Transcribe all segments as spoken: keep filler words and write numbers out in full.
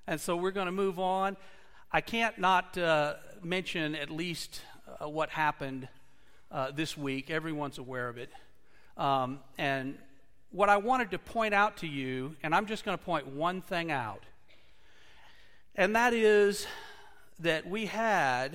And so we're going to move on. I can't not uh, mention at least uh, what happened uh, this week. Everyone's aware of it. Um, and what I wanted to point out to you, and I'm just going to point one thing out, and that is that we had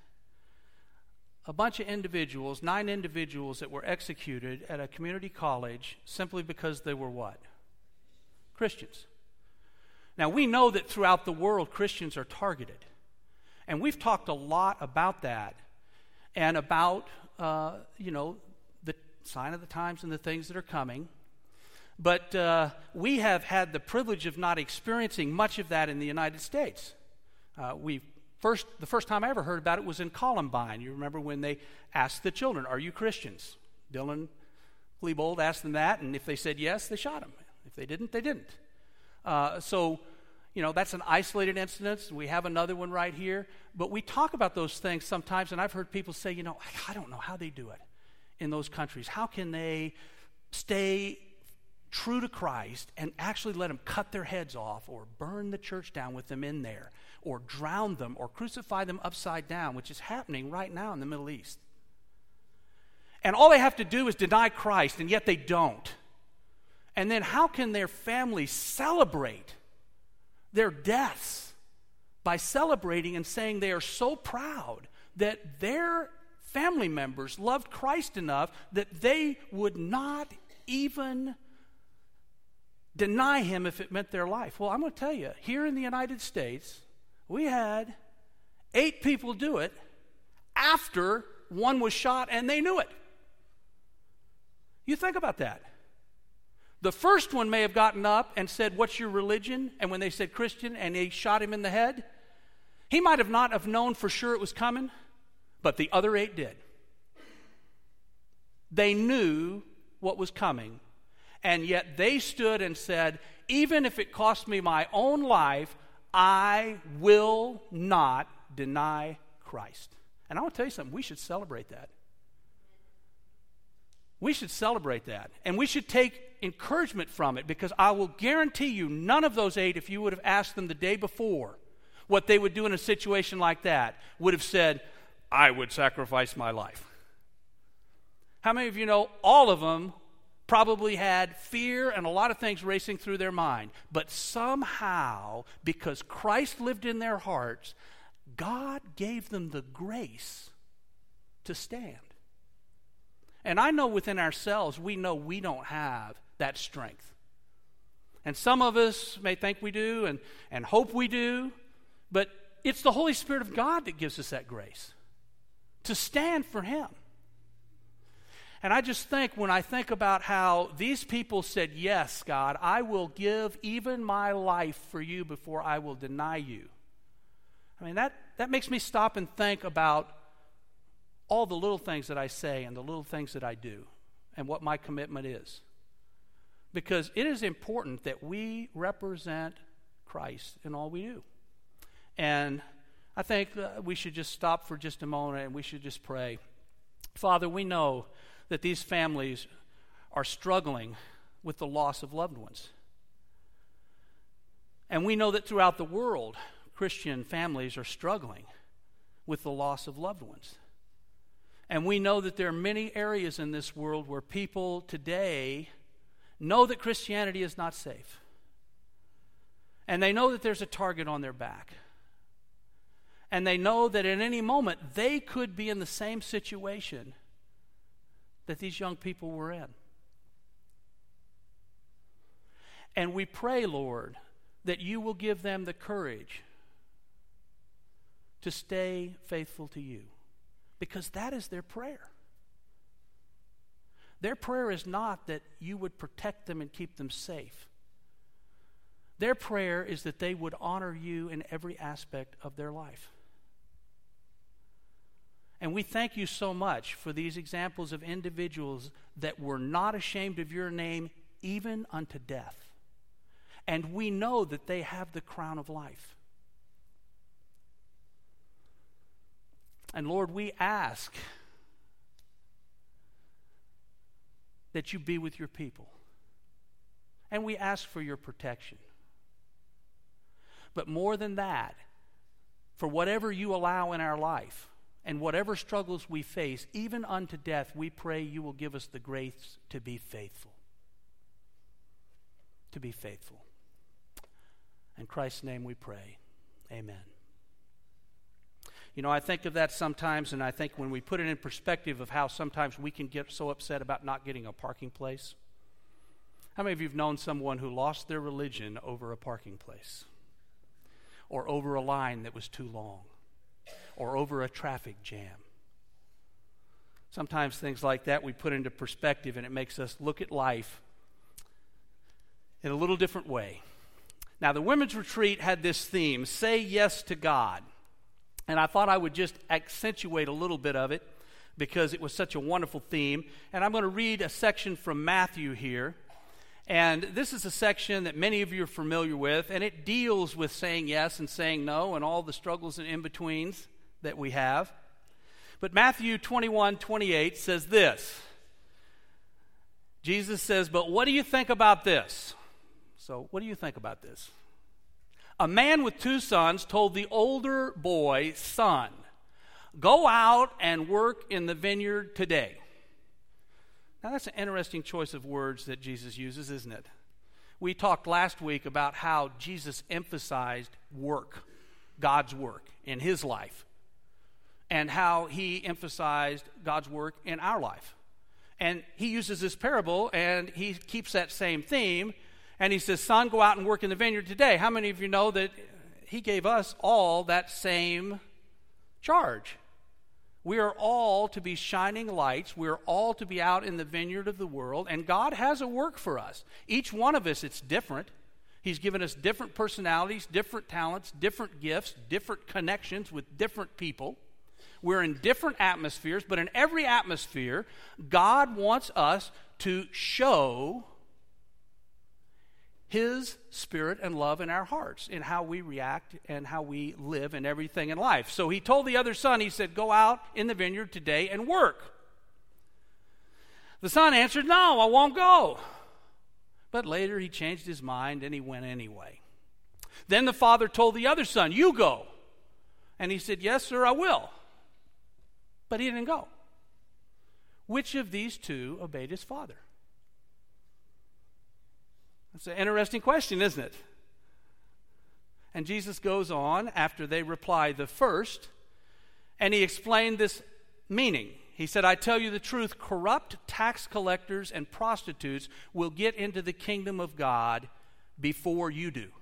a bunch of individuals, nine individuals that were executed at a community college simply because they were what? Christians. Now, we know that throughout the world, Christians are targeted. And we've talked a lot about that and about, uh, you know, the sign of the times and the things that are coming. But uh, we have had the privilege of not experiencing much of that in the United States. Uh, we first, the first time I ever heard about it was in Columbine. You remember when they asked the children, "Are you Christians?" Dylan Klebold asked them that, and if they said yes, they shot them. If they didn't, they didn't. Uh, so, you know, that's an isolated incident. We have another one right here. But we talk about those things sometimes, and I've heard people say, you know, I don't know how they do it in those countries. How can they stay true to Christ and actually let them cut their heads off or burn the church down with them in there or drown them or crucify them upside down, which is happening right now in the Middle East. And all they have to do is deny Christ, and yet they don't. And then how can their families celebrate their deaths by celebrating and saying they are so proud that their family members loved Christ enough that they would not even deny him if it meant their life? Well, I'm going to tell you, here in the United States, we had eight people do it after one was shot and they knew it. You think about that. The first one may have gotten up and said, "What's your religion?" And when they said Christian and they shot him in the head, he might have not have known for sure it was coming, but the other eight did. They knew what was coming, and yet they stood and said, "Even if it costs me my own life, I will not deny Christ." And I want to tell you something, we should celebrate that. We should celebrate that. And we should take encouragement from it, because I will guarantee you none of those eight, if you would have asked them the day before what they would do in a situation like that, would have said, "I would sacrifice my life." How many of you know all of them probably had fear and a lot of things racing through their mind, but somehow, because Christ lived in their hearts, God gave them the grace to stand. And I know within ourselves, we know we don't have that strength. And some of us may think we do and, and hope we do, but it's the Holy Spirit of God that gives us that grace to stand for him. And I just think, when I think about how these people said, "Yes, God, I will give even my life for you before I will deny you." I mean, that, that makes me stop and think about all the little things that I say and the little things that I do and what my commitment is. Because it is important that we represent Christ in all we do. And I think uh, we should just stop for just a moment and we should just pray. Father, we know that these families are struggling with the loss of loved ones. And we know that throughout the world, Christian families are struggling with the loss of loved ones. And we know that there are many areas in this world where people today know that Christianity is not safe. And they know that there's a target on their back. And they know that at any moment they could be in the same situation that these young people were in. And we pray, Lord, that you will give them the courage to stay faithful to you. Because that is their prayer. Their prayer is not that you would protect them and keep them safe. Their prayer is that they would honor you in every aspect of their life. And we thank you so much for these examples of individuals that were not ashamed of your name even unto death. And we know that they have the crown of life. And Lord, we ask that you be with your people. And we ask for your protection. But more than that, for whatever you allow in our life and whatever struggles we face, even unto death, we pray you will give us the grace to be faithful. To be faithful. In Christ's name we pray. Amen. You know, I think of that sometimes, and I think when we put it in perspective of how sometimes we can get so upset about not getting a parking place. How many of you have known someone who lost their religion over a parking place? Or over a line that was too long? Or over a traffic jam? Sometimes things like that we put into perspective, and it makes us look at life in a little different way. Now, the women's retreat had this theme, Say Yes to God. And I thought I would just accentuate a little bit of it because it was such a wonderful theme. And I'm going to read a section from Matthew here. And this is a section that many of you are familiar with, and it deals with saying yes and saying no and all the struggles and in-betweens that we have. But Matthew twenty-one twenty-eight says this. Jesus says, "But what do you think about this?" So what do you think about this? A man with two sons told the older boy, "Son, go out and work in the vineyard today." Now that's an interesting choice of words that Jesus uses, isn't it? We talked last week about how Jesus emphasized work, God's work in his life, and how he emphasized God's work in our life. And he uses this parable, and he keeps that same theme. And he says, "Son, go out and work in the vineyard today." How many of you know that he gave us all that same charge? We are all to be shining lights. We are all to be out in the vineyard of the world. And God has a work for us. Each one of us, it's different. He's given us different personalities, different talents, different gifts, different connections with different people. We're in different atmospheres. But in every atmosphere, God wants us to show his spirit and love in our hearts, in how we react and how we live and everything in life. So he told the other son, he said, "Go out in the vineyard today and work." The son answered, "No, I won't go." But later he changed his mind and he went anyway. Then the father told the other son, "You go." And he said, "Yes, sir, I will." But he didn't go. Which of these two obeyed his father? That's an interesting question, isn't it? And Jesus goes on after they reply the first, and he explained this meaning. He said, "I tell you the truth, corrupt tax collectors and prostitutes will get into the kingdom of God before you do."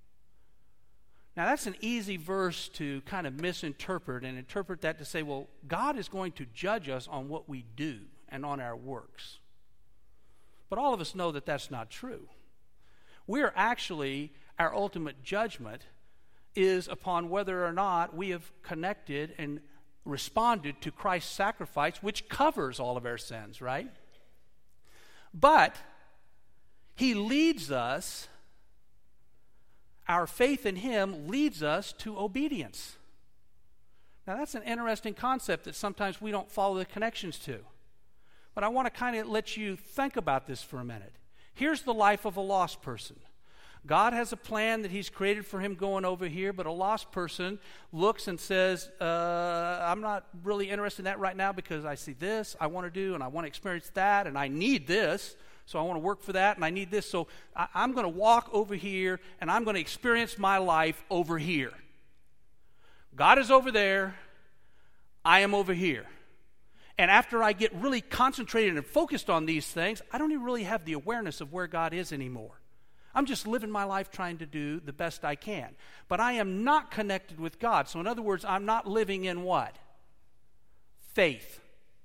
Now that's an easy verse to kind of misinterpret and interpret that to say, well, God is going to judge us on what we do and on our works. But all of us know that that's not true. We are actually, our ultimate judgment is upon whether or not we have connected and responded to Christ's sacrifice, which covers all of our sins, right? But he leads us, our faith in him leads us to obedience. Now that's an interesting concept that sometimes we don't follow the connections to. But I want to kind of let you think about this for a minute. Here's the life of a lost person. God has a plan that he's created for him going over here, but a lost person looks and says, uh, I'm not really interested in that right now because I see this I want to do, and I want to experience that, and I need this, so I want to work for that, and I need this, so I, I'm going to walk over here, and I'm going to experience my life over here. God is over there. I am over here. And after I get really concentrated and focused on these things, I don't even really have the awareness of where God is anymore. I'm just living my life trying to do the best I can. But I am not connected with God. So in other words, I'm not living in what? Faith.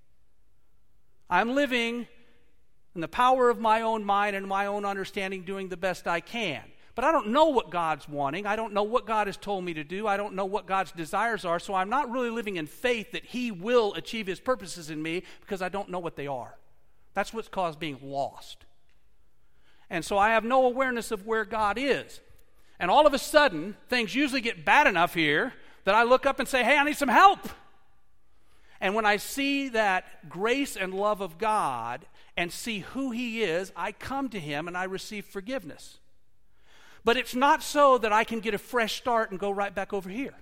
I'm living in the power of my own mind and my own understanding, doing the best I can. But I don't know what God's wanting. I don't know what God has told me to do. I don't know what God's desires are. So I'm not really living in faith that he will achieve his purposes in me because I don't know what they are. That's what's caused being lost. And so I have no awareness of where God is. And all of a sudden, things usually get bad enough here that I look up and say, hey, I need some help. And when I see that grace and love of God and see who he is, I come to him and I receive forgiveness. But it's not so that I can get a fresh start and go right back over here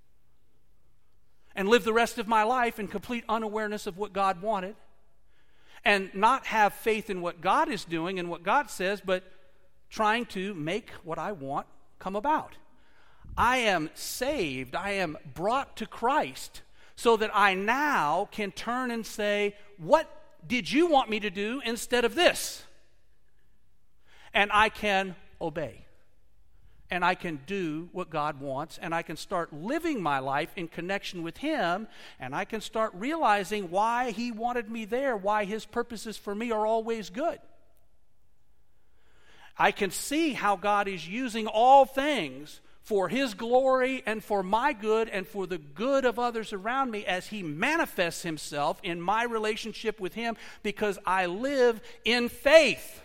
and live the rest of my life in complete unawareness of what God wanted and not have faith in what God is doing and what God says, but trying to make what I want come about. I am saved. I am brought to Christ so that I now can turn and say, what did you want me to do instead of this? And I can obey. And I can do what God wants, and I can start living my life in connection with Him, and I can start realizing why He wanted me there, why His purposes for me are always good. I can see how God is using all things for His glory and for my good and for the good of others around me as He manifests Himself in my relationship with Him, because I live in faith.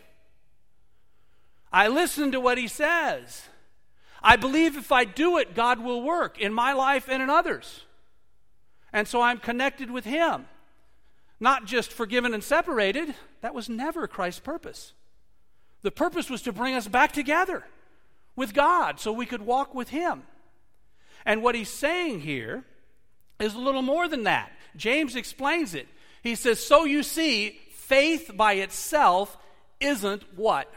I listen to what He says. I believe if I do it, God will work in my life and in others. And so I'm connected with Him. Not just forgiven and separated. That was never Christ's purpose. The purpose was to bring us back together with God so we could walk with Him. And what he's saying here is a little more than that. James explains it. He says, so you see, faith by itself isn't what?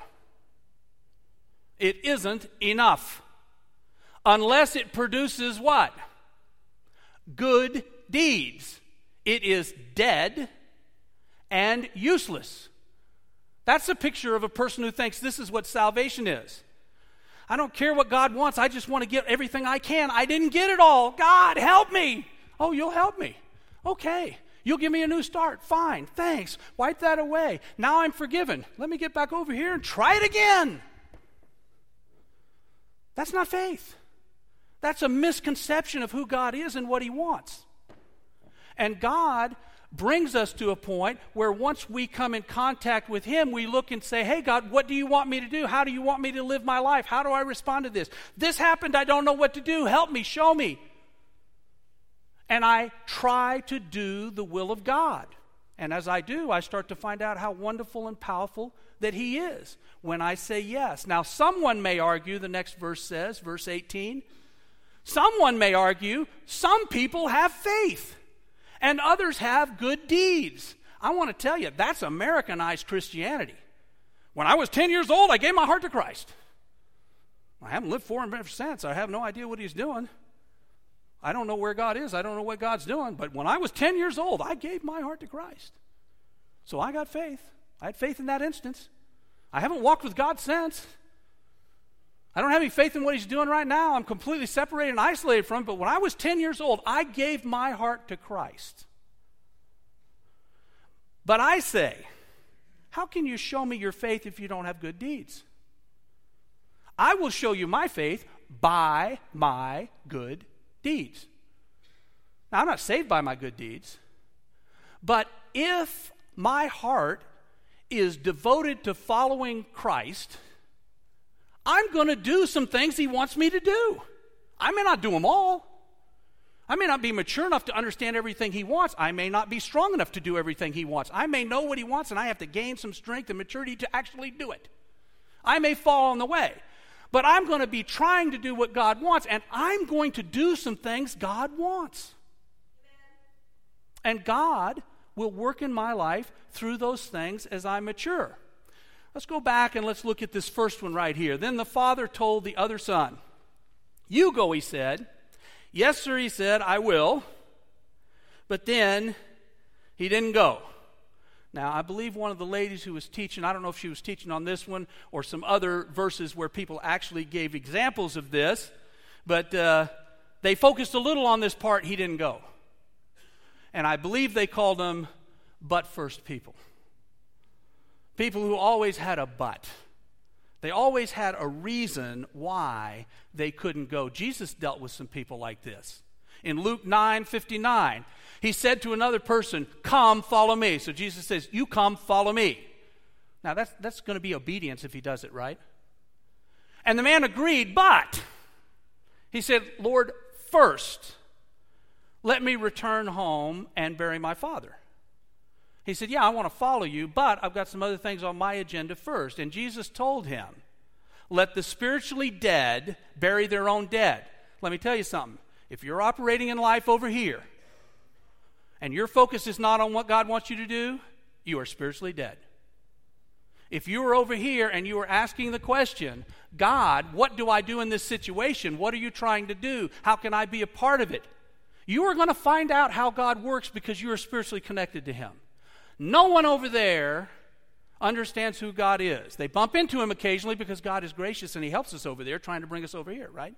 It isn't enough. Unless it produces what? Good deeds. It is dead and useless. That's a picture of a person who thinks this is what salvation is. I don't care what God wants. I just want to get everything I can. I didn't get it all. God, help me. Oh, you'll help me. Okay. You'll give me a new start. Fine. Thanks. Wipe that away. Now I'm forgiven. Let me get back over here and try it again. That's not faith. That's a misconception of who God is and what He wants. And God brings us to a point where once we come in contact with Him, we look and say, hey, God, what do you want me to do? How do you want me to live my life? How do I respond to this? This happened. I don't know what to do. Help me. Show me. And I try to do the will of God. And as I do, I start to find out how wonderful and powerful that He is when I say yes. Now, someone may argue, the next verse says, verse eighteen, someone may argue, some people have faith and others have good deeds. I want to tell you, that's Americanized Christianity. When I was ten years old, I gave my heart to Christ. I haven't lived for Him ever since. I have no idea what He's doing. I don't know where God is. I don't know what God's doing. But when I was ten years old, I gave my heart to Christ. So I got faith. I had faith in that instance. I haven't walked with God since. I don't have any faith in what He's doing right now. I'm completely separated and isolated from Him. But when I was ten years old, I gave my heart to Christ. But I say, how can you show me your faith if you don't have good deeds? I will show you my faith by my good deeds. Now, I'm not saved by my good deeds. But if my heart is devoted to following Christ, I'm going to do some things He wants me to do. I may not do them all. I may not be mature enough to understand everything He wants. I may not be strong enough to do everything He wants. I may know what He wants, and I have to gain some strength and maturity to actually do it. I may fall on the way. But I'm going to be trying to do what God wants, and I'm going to do some things God wants. And God will work in my life through those things as I mature. Let's go back and let's look at this first one right here. Then the father told the other son, you go, he said. Yes, sir, he said, I will. But then he didn't go. Now, I believe one of the ladies who was teaching, I don't know if she was teaching on this one or some other verses where people actually gave examples of this, but uh, they focused a little on this part, he didn't go. And I believe they called them but first people. People who always had a but. They always had a reason why they couldn't go. Jesus dealt with some people like this. In Luke nine fifty-nine, He said to another person, come, follow me. So Jesus says, you come, follow me. Now that's, that's going to be obedience if he does it, right? And the man agreed, but he said, Lord, first, let me return home and bury my father. He said, yeah, I want to follow you, but I've got some other things on my agenda first. And Jesus told him, Let the spiritually dead bury their own dead. Let me tell you something. If you're operating in life over here, and your focus is not on what God wants you to do, you are spiritually dead. If you are over here and you are asking the question, God, what do I do in this situation? What are you trying to do? How can I be a part of it? You are going to find out how God works because you are spiritually connected to Him. No one over there understands who God is. They bump into Him occasionally because God is gracious and He helps us over there, trying to bring us over here, right?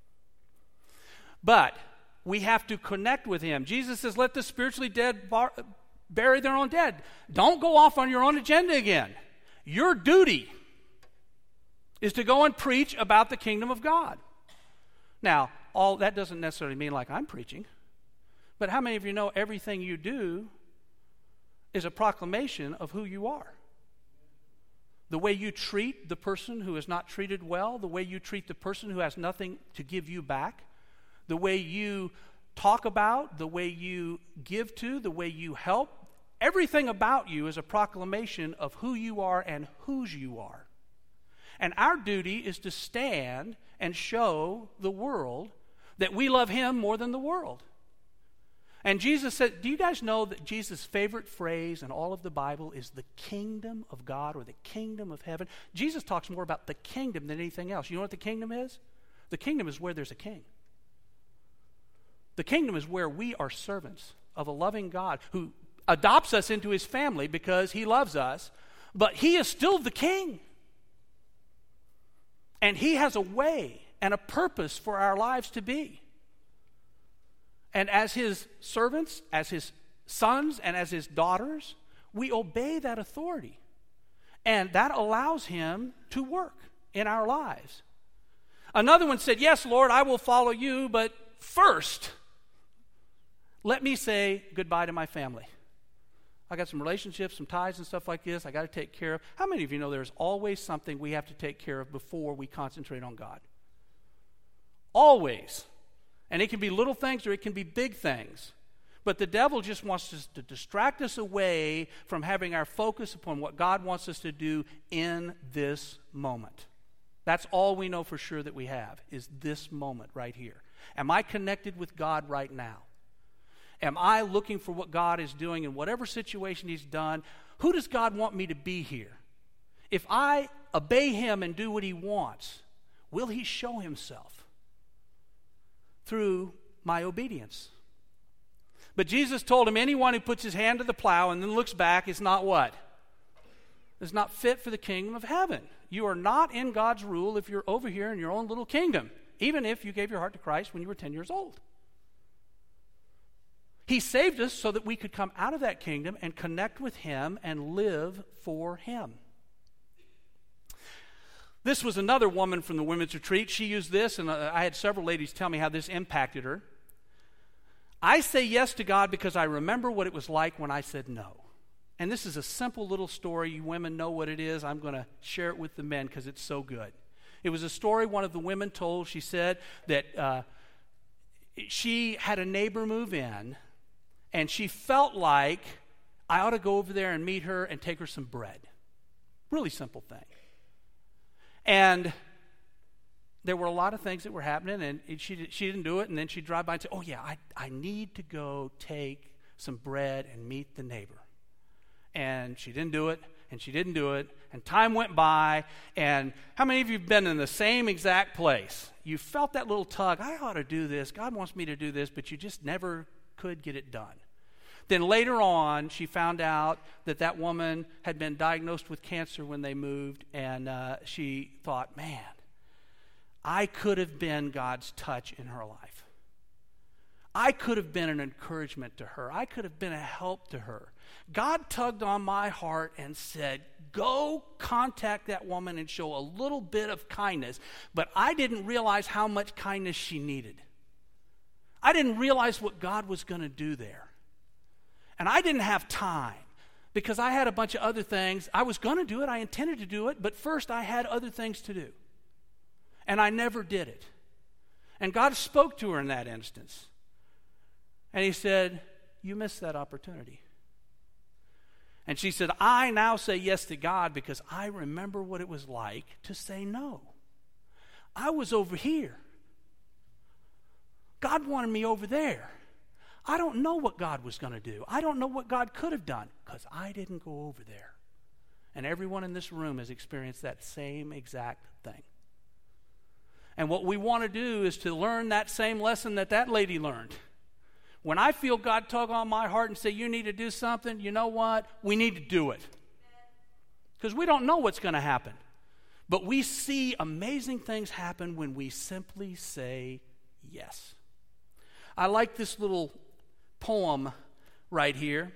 But we have to connect with Him. Jesus says, let the spiritually dead bar- bury their own dead. Don't go off on your own agenda again. Your duty is to go and preach about the kingdom of God. Now, all that doesn't necessarily mean like I'm preaching, but how many of you know everything you do is a proclamation of who you are? The way you treat the person who is not treated well, the way you treat the person who has nothing to give you back, the way you talk about, the way you give to, the way you help, everything about you is a proclamation of who you are and whose you are. And our duty is to stand and show the world that we love Him more than the world. And Jesus said, do you guys know that Jesus' favorite phrase in all of the Bible is the kingdom of God or the kingdom of heaven? Jesus talks more about the kingdom than anything else. You know what the kingdom is? The kingdom is where there's a king. The kingdom is where we are servants of a loving God who adopts us into His family because He loves us, but He is still the king. And He has a way and a purpose for our lives to be. And as His servants, as His sons, and as His daughters, we obey that authority. And that allows Him to work in our lives. Another one said, yes, Lord, I will follow You, but first, let me say goodbye to my family. I got some relationships, some ties and stuff like this I got to take care of. How many of you know there's always something we have to take care of before we concentrate on God? Always. And it can be little things or it can be big things. But the devil just wants us to distract us away from having our focus upon what God wants us to do in this moment. That's all we know for sure that we have, is this moment right here. Am I connected with God right now? Am I looking for what God is doing in whatever situation He's done? Who does God want me to be here? If I obey Him and do what He wants, will He show Himself through my obedience? But Jesus told him, anyone who puts his hand to the plow and then looks back is not what? Is not fit for the kingdom of heaven. You are not in God's rule if you're over here in your own little kingdom, even if you gave your heart to Christ when you were ten years old. He saved us so that we could come out of that kingdom and connect with Him and live for Him. This was another woman from the women's retreat. She used this, and I had several ladies tell me how this impacted her. I say yes to God because I remember what it was like when I said no. And this is a simple little story. You women know what it is. I'm going to share it with the men because it's so good. It was a story one of the women told. She said that uh, she had a neighbor move in, and she felt like I ought to go over there and meet her and take her some bread. Really simple thing. And there were a lot of things that were happening, and she she didn't do it, and then she'd drive by and say, oh yeah, I, I need to go take some bread and meet the neighbor. And she didn't do it, and she didn't do it, and time went by, and how many of you have been in the same exact place? You felt that little tug, I ought to do this, God wants me to do this, but you just never could get it done. Then later on, she found out that that woman had been diagnosed with cancer when they moved, and uh, she thought, man, I could have been God's touch in her life. I could have been an encouragement to her. I could have been a help to her. God tugged on my heart and said, go contact that woman and show a little bit of kindness. But I didn't realize how much kindness she needed. I didn't realize what God was going to do there. And I didn't have time because I had a bunch of other things. I was going to do it. I intended to do it. But first I had other things to do. And I never did it. And God spoke to her in that instance. And He said, you missed that opportunity. And she said, I now say yes to God because I remember what it was like to say no. I was over here. God wanted me over there. I don't know what God was going to do. I don't know what God could have done because I didn't go over there. And everyone in this room has experienced that same exact thing. And what we want to do is to learn that same lesson that that lady learned. When I feel God tug on my heart and say, you need to do something, you know what? We need to do it. Because we don't know what's going to happen. But we see amazing things happen when we simply say yes. I like this little poem right here.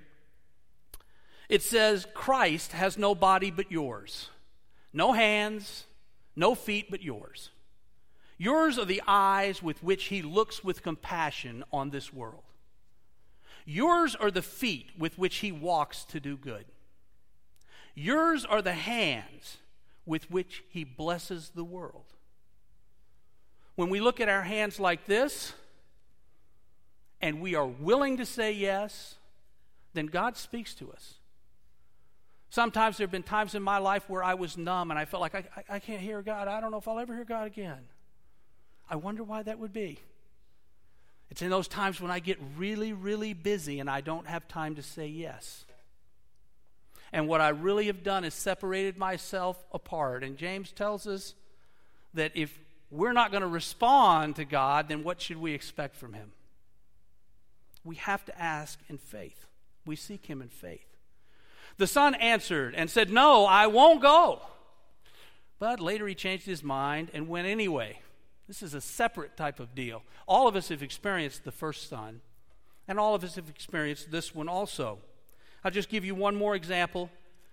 It says, Christ has no body but yours. No hands, no feet but yours. Yours are the eyes with which he looks with compassion on this world. Yours are the feet with which he walks to do good. Yours are the hands with which he blesses the world. When we look at our hands like this, and we are willing to say yes, then God speaks to us. Sometimes there have been times in my life where I was numb and I felt like I, I, I can't hear God. I don't know if I'll ever hear God again. I wonder why that would be. It's in those times when I get really, really busy and I don't have time to say yes. And what I really have done is separated myself apart. And James tells us that if we're not going to respond to God, then what should we expect from him? We have to ask in faith. We seek him in faith. The son answered and said, no, I won't go. But later he changed his mind and went anyway. This is a separate type of deal. All of us have experienced the first son, and all of us have experienced this one also. I'll just give you one more example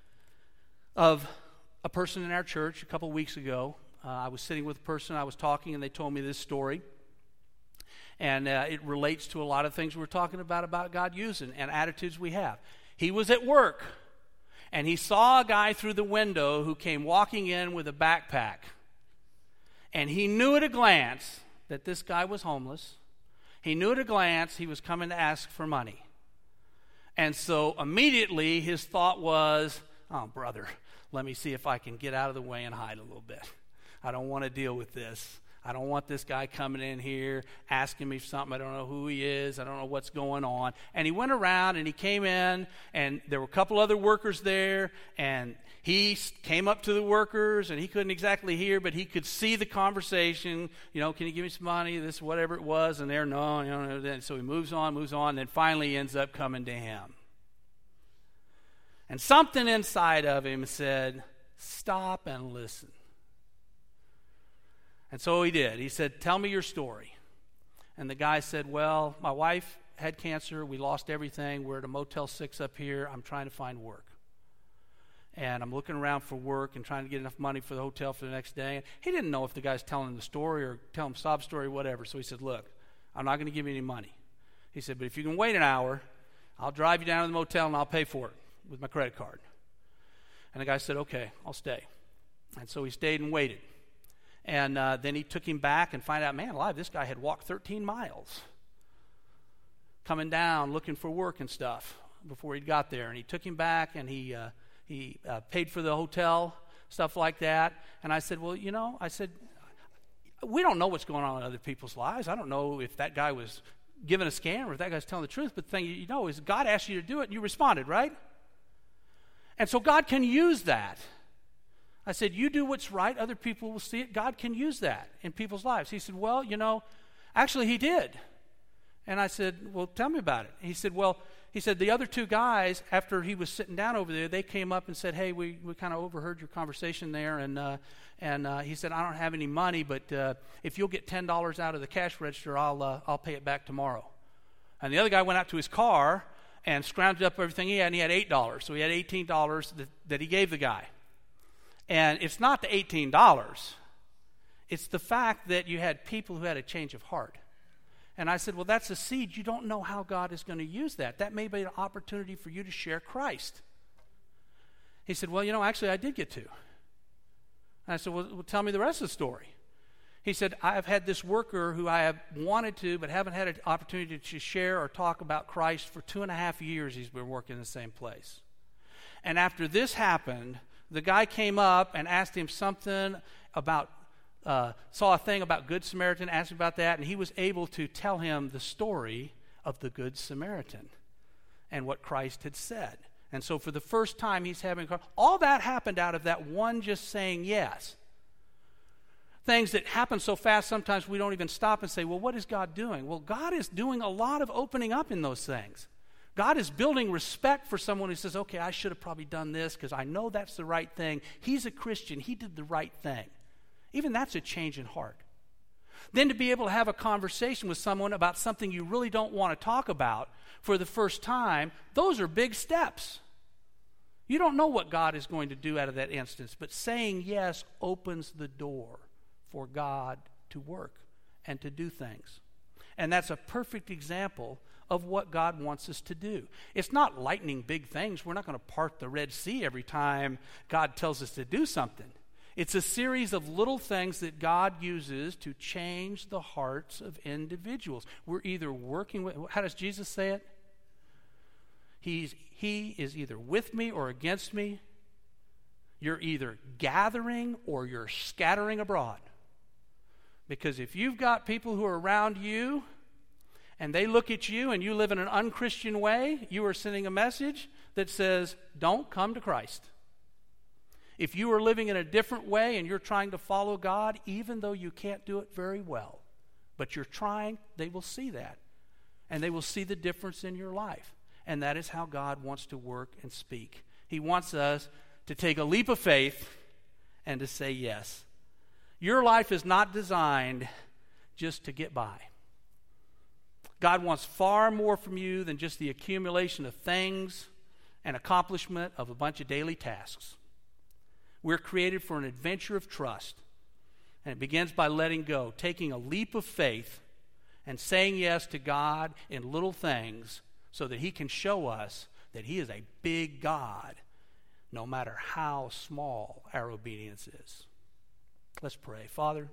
of a person in our church a couple weeks ago. Uh, I was sitting with a person, I was talking, and they told me this story. And uh, it relates to a lot of things we're talking about, about God using and attitudes we have. He was at work, and he saw a guy through the window who came walking in with a backpack. And he knew at a glance that this guy was homeless. He knew at a glance he was coming to ask for money. And so immediately his thought was, oh, brother, let me see if I can get out of the way and hide a little bit. I don't want to deal with this. I don't want this guy coming in here asking me for something. I don't know who he is. I don't know what's going on. And he went around and he came in, and there were a couple other workers there, and he came up to the workers, and he couldn't exactly hear, but he could see the conversation. You know, can you give me some money? This, whatever it was, and they're no, you know. So he moves on, moves on, and then finally he ends up coming to him. And something inside of him said, stop and listen. And so he did. He said, tell me your story. And the guy said, well, my wife had cancer. We lost everything. We're at a Motel six up here. I'm trying to find work. And I'm looking around for work and trying to get enough money for the hotel for the next day. And he didn't know if the guy's telling the story or telling him sob story or whatever. So he said, look, I'm not going to give you any money. He said, but if you can wait an hour, I'll drive you down to the motel and I'll pay for it with my credit card. And the guy said, okay, I'll stay. And so he stayed and waited. And uh, then he took him back and find out, man, alive, this guy had walked thirteen miles coming down looking for work and stuff before he got there. And he took him back and he uh, he uh, paid for the hotel, stuff like that. And I said, well, you know, I said, we don't know what's going on in other people's lives. I don't know if that guy was giving a scam or if that guy's telling the truth. But the thing you know is God asked you to do it and you responded, right? And so God can use that. I said, you do what's right, other people will see it. God can use that in people's lives. He said, well, you know, actually he did. And I said, well, tell me about it. He said, well, he said, the other two guys, after he was sitting down over there, they came up and said, hey, we, we kind of overheard your conversation there. And uh, and uh, he said, I don't have any money, but uh, if you'll get ten dollars out of the cash register, I'll uh, I'll pay it back tomorrow. And the other guy went out to his car and scrounged up everything he had, and he had eight dollars. So he had eighteen dollars that, that he gave the guy. And it's not the eighteen dollars. It's the fact that you had people who had a change of heart. And I said, well, that's a seed. You don't know how God is going to use that. That may be an opportunity for you to share Christ. He said, well, you know, actually I did get to. And I said, well, well, tell me the rest of the story. He said, I have had this worker who I have wanted to but haven't had an opportunity to share or talk about Christ for two and a half years. He's been working in the same place. And after this happened, the guy came up and asked him something about uh, saw a thing about Good Samaritan, asked him about that, and he was able to tell him the story of the Good Samaritan and what Christ had said. And so for the first time, he's having, all that happened out of that one just saying yes. Things that happen so fast, sometimes we don't even stop and say, well, what is God doing? Well, God is doing a lot of opening up in those things. God is building respect for someone who says, okay, I should have probably done this because I know that's the right thing. He's a Christian. He did the right thing. Even that's a change in heart. Then to be able to have a conversation with someone about something you really don't want to talk about for the first time, those are big steps. You don't know what God is going to do out of that instance, but saying yes opens the door for God to work and to do things. And that's a perfect example of what God wants us to do. It's not lightning big things. We're not going to part the Red Sea every time God tells us to do something. It's a series of little things that God uses to change the hearts of individuals. We're either working with, how does Jesus say it? He's, he is either with me or against me. You're either gathering or you're scattering abroad. Because if you've got people who are around you and they look at you and you live in an unchristian way, you are sending a message that says, don't come to Christ. If you are living in a different way and you're trying to follow God, even though you can't do it very well, but you're trying, they will see that. And they will see the difference in your life. And that is how God wants to work and speak. He wants us to take a leap of faith and to say yes. Your life is not designed just to get by. God wants far more from you than just the accumulation of things and accomplishment of a bunch of daily tasks. We're created for an adventure of trust. And it begins by letting go, taking a leap of faith and saying yes to God in little things so that He can show us that He is a big God, no matter how small our obedience is. Let's pray. Father,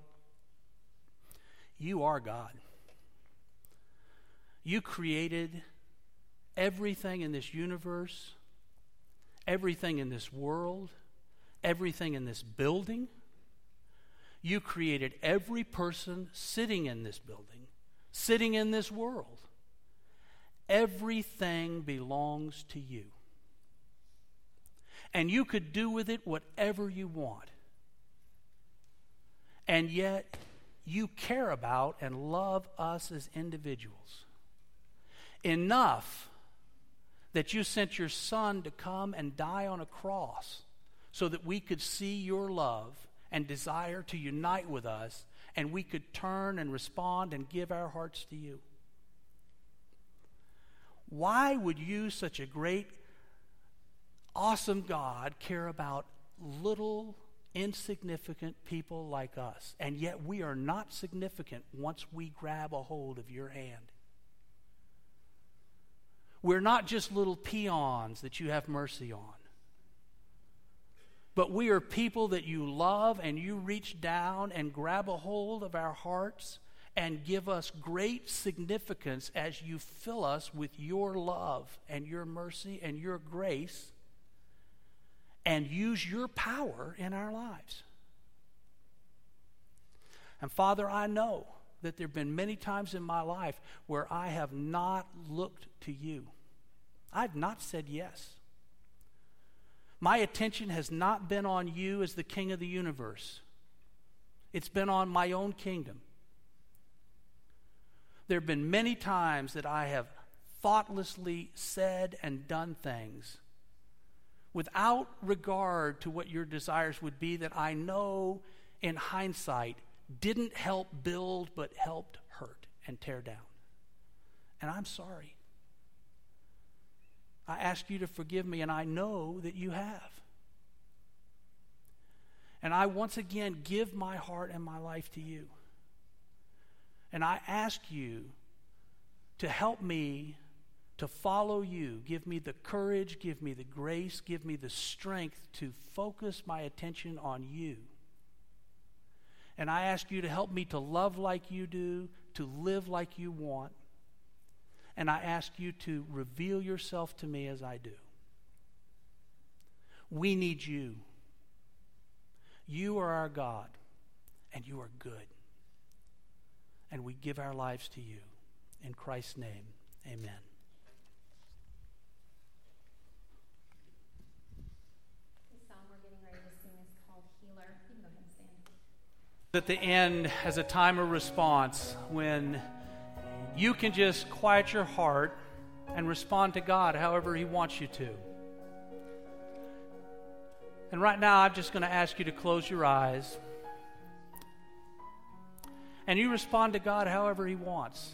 You are God. You created everything in this universe, everything in this world, everything in this building. You created every person sitting in this building, sitting in this world. Everything belongs to You. And You could do with it whatever You want. And yet, You care about and love us as individuals enough that You sent Your Son to come and die on a cross so that we could see Your love and desire to unite with us, and we could turn and respond and give our hearts to You. Why would You, such a great, awesome God, care about little, insignificant people like us? And yet we are not significant once we grab a hold of Your hand. We're not just little peons that You have mercy on. But we are people that You love, and You reach down and grab a hold of our hearts and give us great significance as You fill us with Your love and Your mercy and Your grace and use Your power in our lives. And Father, I know that there have been many times in my life where I have not looked to You. I've not said yes. My attention has not been on You as the King of the universe. It's been on my own kingdom. There have been many times that I have thoughtlessly said and done things without regard to what Your desires would be, that I know in hindsight didn't help build but helped hurt and tear down. And I'm sorry. I ask You to forgive me, and I know that You have. And I once again give my heart and my life to You. And I ask You to help me to follow You. Give me the courage, give me the grace, give me the strength to focus my attention on You. And I ask You to help me to love like You do, to live like You want. And I ask You to reveal Yourself to me as I do. We need You. You are our God, and you are good. And we give our lives to you. In Christ's name, amen. The song we're getting ready to sing is called Healer. You can go ahead and stand. At the end, as a time of response, when you can just quiet your heart and respond to God however He wants you to. And right now, I'm just going to ask you to close your eyes. And you respond to God however He wants.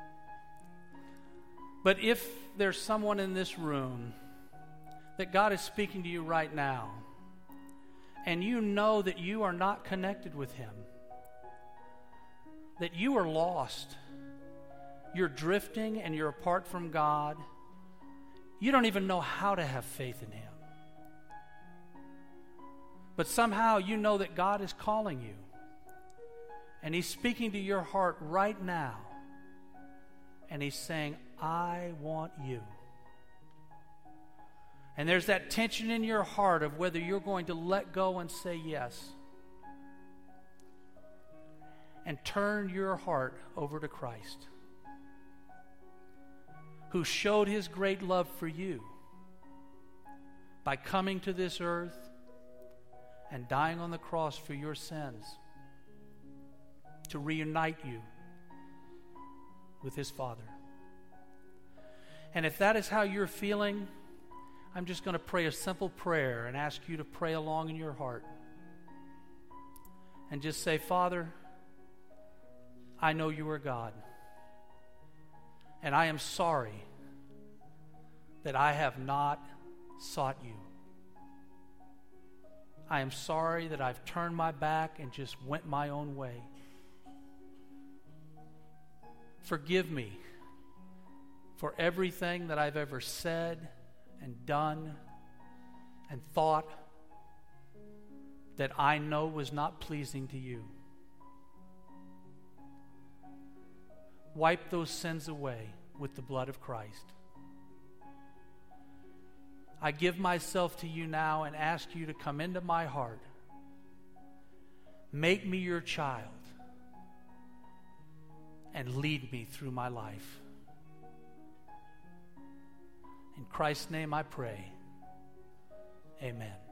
But if there's someone in this room that God is speaking to you right now, and you know that you are not connected with Him, that you are lost, you're drifting and you're apart from God, you don't even know how to have faith in Him. But somehow you know that God is calling you, and He's speaking to your heart right now, and He's saying, I want you. And there's that tension in your heart of whether you're going to let go and say yes, and turn your heart over to Christ, who showed His great love for you by coming to this earth and dying on the cross for your sins, to reunite you with His Father. And if that is how you're feeling, I'm just going to pray a simple prayer and ask you to pray along in your heart. And just say, Father, I know you are God. And I am sorry that I have not sought you. I am sorry that I've turned my back and just went my own way. Forgive me for everything that I've ever said and done and thought that I know was not pleasing to you. Wipe those sins away with the blood of Christ. I give myself to you now and ask you to come into my heart. Make me your child and lead me through my life. In Christ's name I pray. Amen.